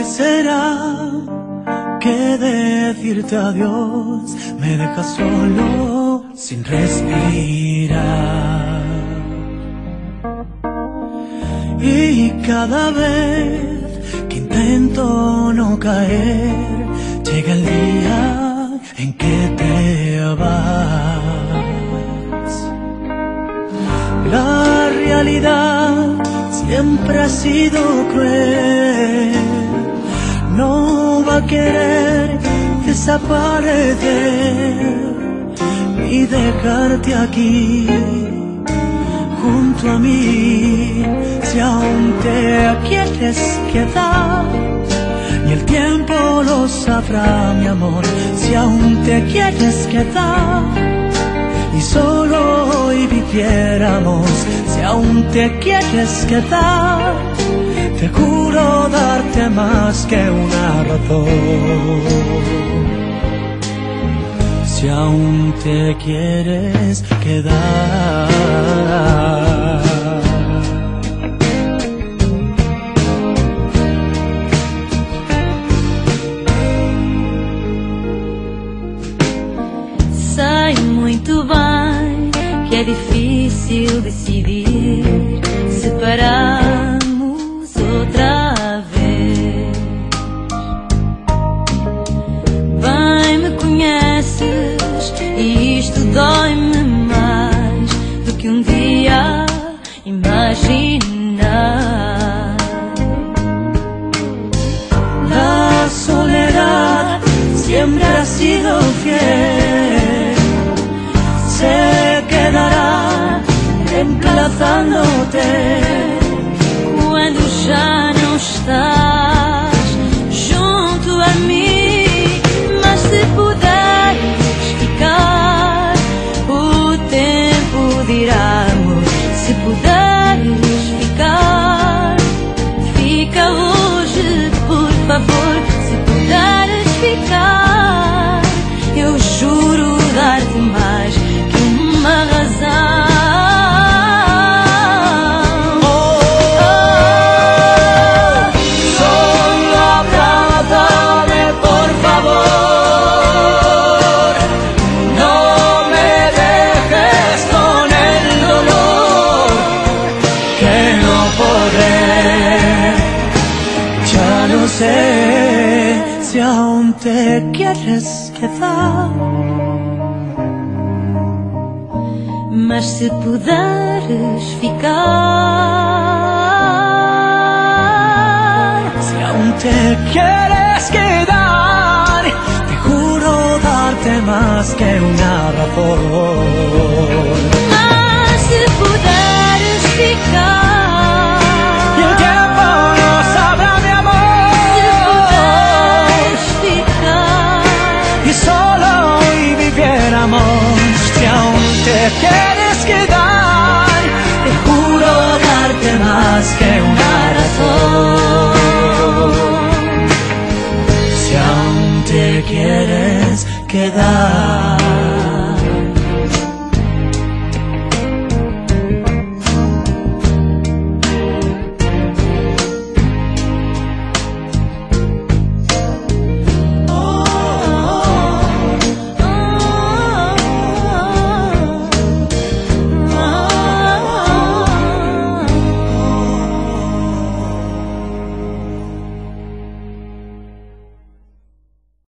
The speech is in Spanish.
será que decirte adiós me deja solo sin respirar? Y cada vez que intento no caer, llega el día en que te vas. La realidad siempre ha sido cruel, no va a querer desaparecer y dejarte aquí junto a mí. Si aún te quieres quedar, ni el tiempo lo sabrá, mi amor. Si aún te quieres quedar y solo hoy viviéramos, si aún te quieres quedar, te juro darte más que una razón. Si aún te quieres quedar. Sei muito bem que é difícil decidir separarmos outra vez. Bem me conheces e isto dói-me mais do que um dia imaginar. La soledad siempre ha sido fiel, se quedará reemplazándote quando já não estás junto a mim. Mas se puderes ficar, o tempo dirá, amor. Se puderes ficar, fica hoje, por favor. Se puderes ficar, eu juro dar-te mais que uma razão. Si aún te quieres quedar, mas se puderes ficar, si aún te quieres quedar, te juro darte más que una razón. mas se puderes ficar, Y el tiempo no sabrá, mi amor, se puderes ficar, y solo hoy viviéramos. Si aún te quieres quedar, te juro darte más que una razón. Si aún te quieres quedar.